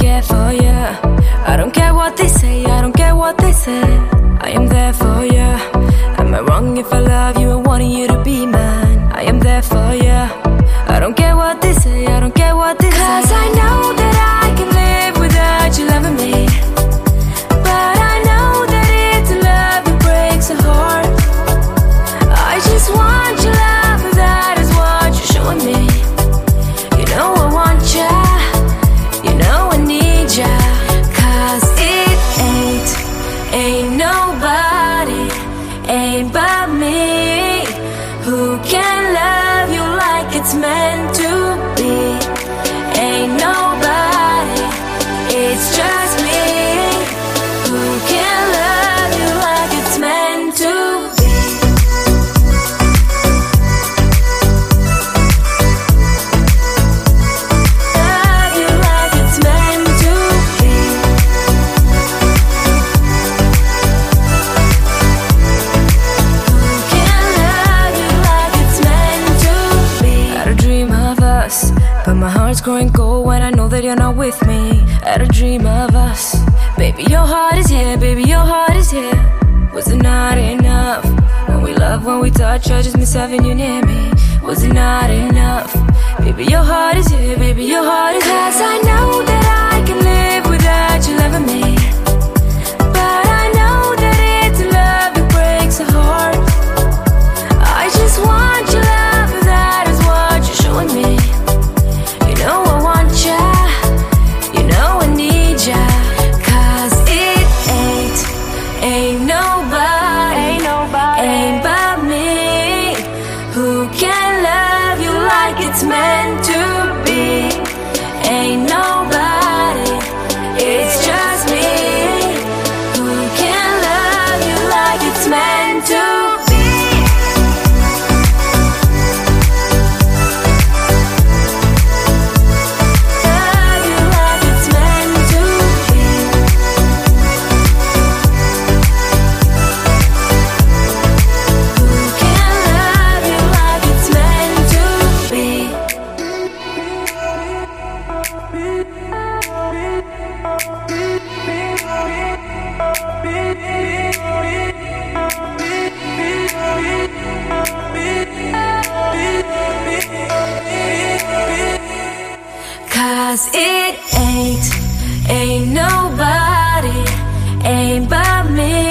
there for you. I don't care what they say, I don't care what they say. I am there for you. Am I wrong if I love you and wanting you to be mine? I am there for you. I don't care what they say, I don't care what they say. 'Cause I know that I can live without you loving me. But I know that it's a love that breaks a heart. I just want your love, and that is what you're showing me. You know I want ya, you know I need ya. 'Cause it ain't nobody, ain't but me, who can love you like it's meant to be. Ain't nobody, it's just me, who can love you like it's meant to be. Love you like it's meant to be. Who can love you like it's meant to be. I had a dream of us, but my heart's growing cold when I know that you're not with me. I had a dream of us. Baby, your heart is here, baby, your heart is here. Was it not enough? When we love, when we touch, I just miss having you near me. Was it not enough? Baby, your heart is here, baby, your heart is here. 'Cause I know that I can live without you loving me. But I know that it's a love that breaks a heart. I just want your love, and that is what you're showing me. You know I want ya, you know I need ya. 'Cause it ain't nobody, ain't but me, who can love you like it's meant to be. Ain't nobody, it's just me, who can love you like it's meant to be. Love you like it's meant to be. Who can love you like it's meant to be. 'Cause it ain't nobody, ain't but me,